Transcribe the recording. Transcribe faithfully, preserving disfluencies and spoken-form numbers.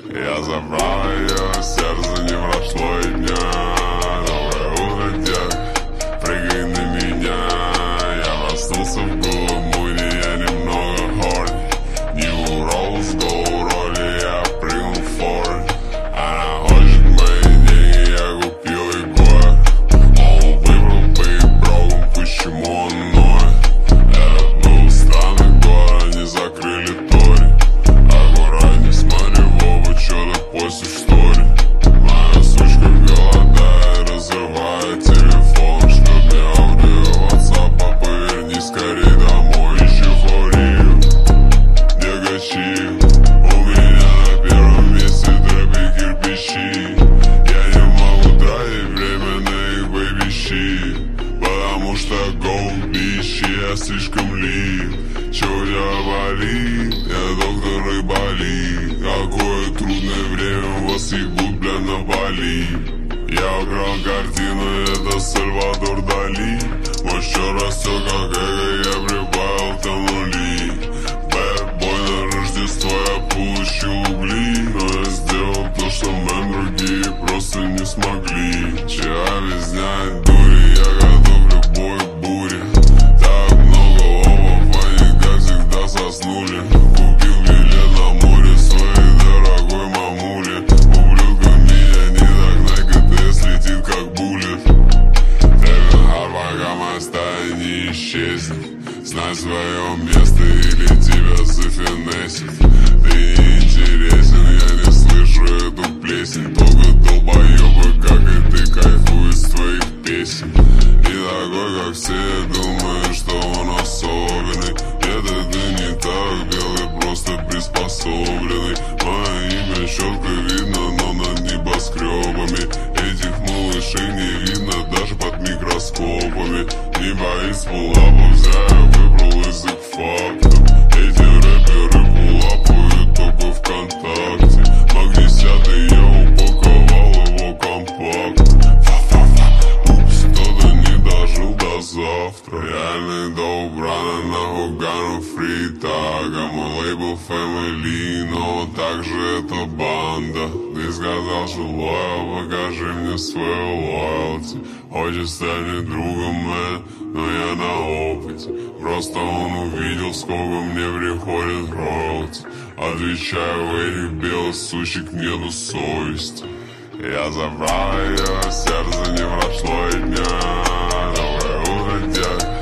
Я забрал ее, сердце не прошло и дня. Новое утро, детка, прыгай на меня. Я проснулся в голом муде, я немного хорни. New Rolls Gold роли, я прыгнул в форд. Она хочет мои деньги, я купил ей город. Он выбрал быть броком, почему он ноет? Это был странный город, они закрыли тори. Аккуратней смотри в оба, чё ты постишь стори. Моя сучка голодает, разрывает телефон. Шлет мне аудио ватсапа, поверни скорей домой. Ищу форию, дегачи. У меня на первом месте трэпы кирпичи. Я не могу тратить время на их бэйби-щит, потому что gold bitch, я слишком лив. Чё у тебя болит? Я доктор Рыболит. Какое трудное время, вас ебут, бля, на Бали. Я украл картину, это Сальвадор Дали. Мой счет растет, как эго, я прибавил там нули. Бэдбой на Рождество, я получил угли. Но я сделал то, что мэм другие просто не смогли. Вчера объясняет дури, я готов к любой буре. Так много ловов, они как всегда соснули. Купил билет на море своей дорогой мамуле. Ублюдка меня не догнать, ГТС летит как буллет. Тревин Хард, пока моя стая не исчезнет. Знай свое место или тебя зафинесит. Ты не интересен, я не слышу эту плесень. Только долбоебы, как и ты, кайфуют с твоих песен. И такой, как все, думаю, что он особенный. Это ты не так, белый просто приспособленный. Мое имя четко видно, но над небоскребами. Этих малышей не видно даже под микроскопами. Не боись пулапов, зря я выбрал язык фактов. Эти рэперы пулапают только ВКонтакте. Магнисятый я упаковал его компакт. Упс, кто-то не дожил до завтра. Реальный доубрана на Хугану фритага. Мой лейбл Family, но также это банда. Ты сказал, что лоял, покажи мне свою лоялти. Хочешь стать другом, мэн, но я на опыте. Просто он увидел, сколько мне приходит роялти. Отвечаю, у этих белых сучек нету совести. Я забрал ее, сердце не прошло и дня. Новое утро, детка,